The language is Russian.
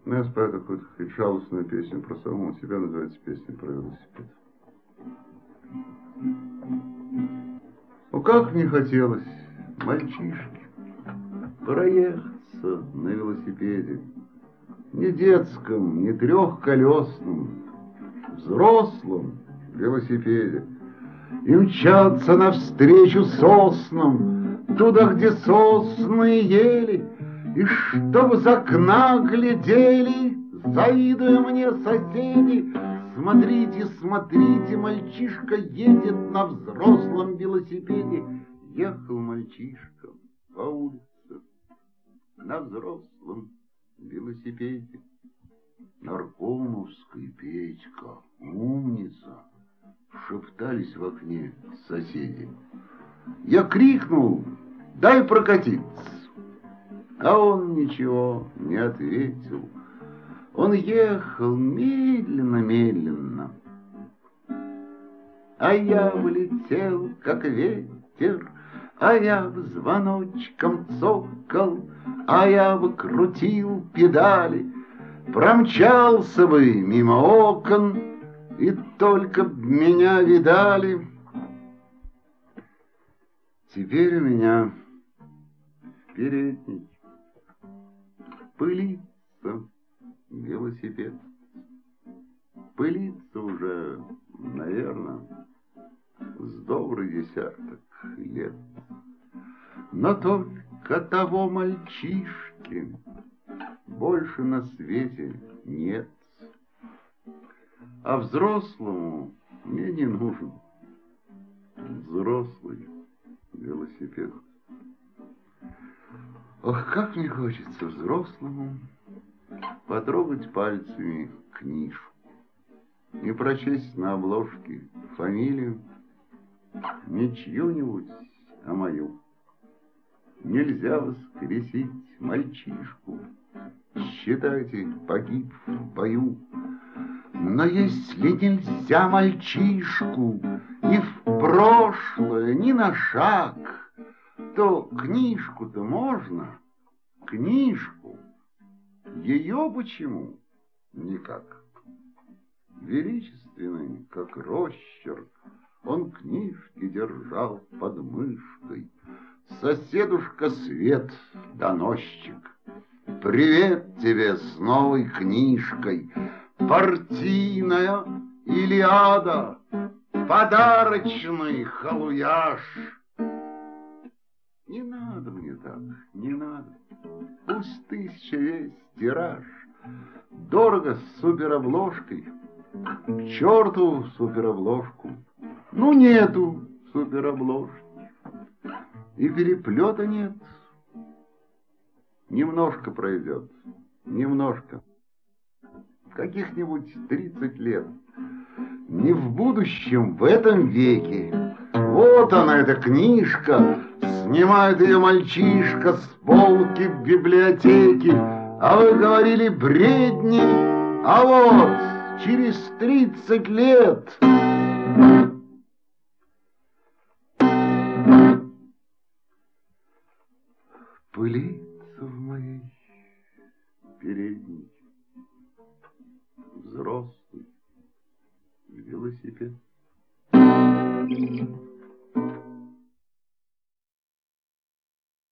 Я спою такую жалостную песню про самого себя, называется песня про велосипед. Ну как мне хотелось, мальчишке, проехаться на велосипеде, не детском, не трехколесном, взрослом велосипеде, и мчаться навстречу соснам, туда, где сосны ели, и чтобы с окна глядели, завидуя мне соседи. Смотрите, смотрите, мальчишка едет на взрослом велосипеде. Ехал мальчишка по улице на взрослом велосипеде. Наркомовский Петька, умница, шептались в окне соседи. Я крикнул: дай прокатиться. А он ничего не ответил. Он ехал медленно-медленно. А я влетел, как ветер, а я в звоночком цокал, а я бы крутил педали, промчался бы мимо окон, и только б меня видали. Теперь у меня передний пылится велосипед. Пылится уже, наверное, с добрый десяток лет. Но только того мальчишки больше на свете нет. А взрослому мне не нужен взрослый велосипед. Ох, как мне хочется взрослому потрогать пальцами книжку и прочесть на обложке фамилию, не чью-нибудь, а мою. Нельзя воскресить мальчишку, считайте, погиб в бою. Но если нельзя мальчишку и в прошлое ни на шаг, то книжку-то можно, книжку. Ее почему? Никак. Величественный, как росчерк, он книжки держал под мышкой. Соседушка Свет, доносчик, привет тебе с новой книжкой. Партийная Илиада, подарочный халуяж. Не надо мне так, не надо. Пусть 1000 весь тираж. Дорого с суперобложкой. К черту суперобложку. Ну, нету суперобложки. И переплета нет. Немножко пройдет. Немножко. Каких-нибудь 30 лет. Не в будущем, в этом веке. Вот она, эта книжка. Снимает ее мальчишка с полки в библиотеке. А вы говорили бредни. А вот через 30 лет... Пылится в моей передней взрослый велосипед.